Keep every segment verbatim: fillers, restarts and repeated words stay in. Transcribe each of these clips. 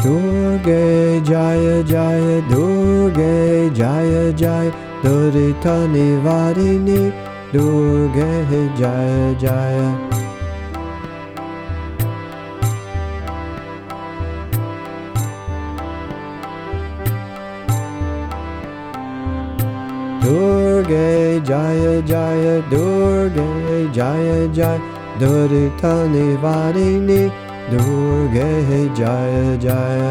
Durge Jaya Jaya Durge Jaya Jaya Durita Nivarini Durge Jaya Jaya Durge Jaya Jaya Durge Jaya Jaya Durita Nivarini Durge Jaya Jaya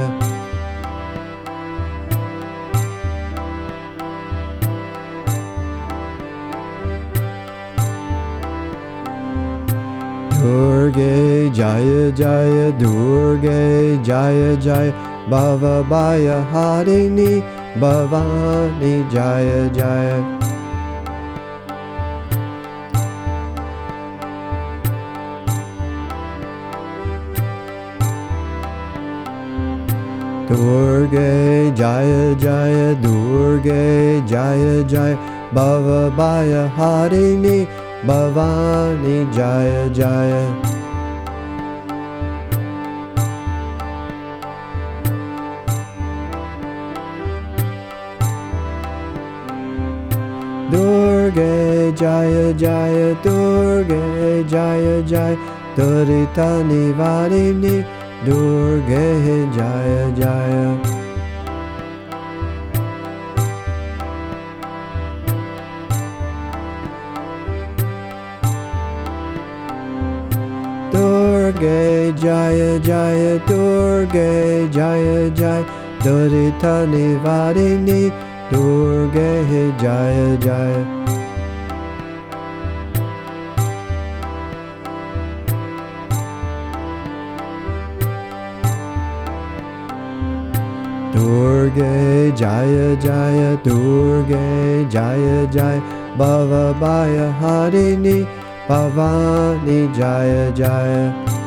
Durge Jaya Jaya Durge Jaya Jaya Bhavabhaya Harini Bhavani Jaya Jaya Durge Jaya Jaya Durge Jaya Jaya Bhavabhaya Harini Bhavani Jaya Jaya Durge Jaya Jaya Durge Jaya Jaya Durita Nivarini Durge Jaya Jaya Durge Jaya Jaya Durge Jaya Jaya Durita Nivarini Durge Jaya Jaya Durge Jaya Jaya Durge Jaya Jaya Bhavabhaya Harini Bhavani Jaya Jaya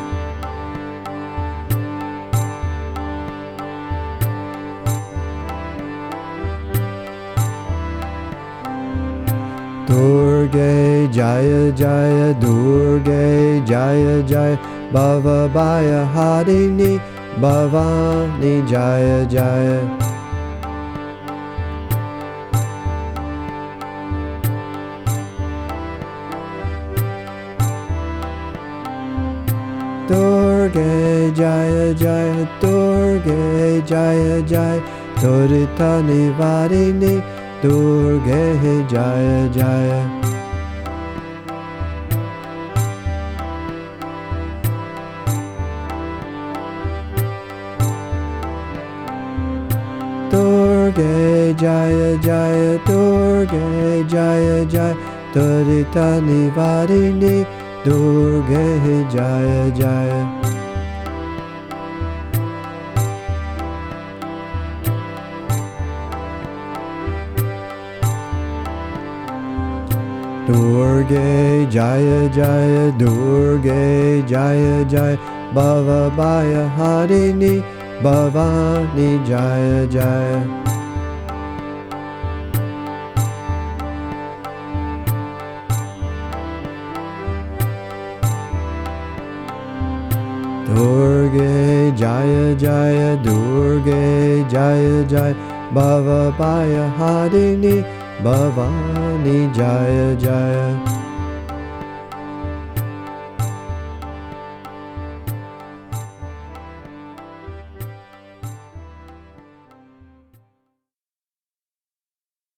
Durge Jaya Jaya Durge Jaya Jaya Bhavabhaya Harini Bhavani Jaya Jaya Durge Jaya Jaya Durge Jaya Jaya Durita Nivarini Durge Jaya Jaya Durge Jaya Jaya Durge Jaya Jaya Durita Nivarini Durge Jaya Jaya Durge Jaya Jaya Durge Jaya Jaya Bhavabhaya Harini Bhavani Jaya Jaya Durge Jaya Jaya Durge Jaya Jaya Bhavabhaya Harini Bhavani Jaya Jaya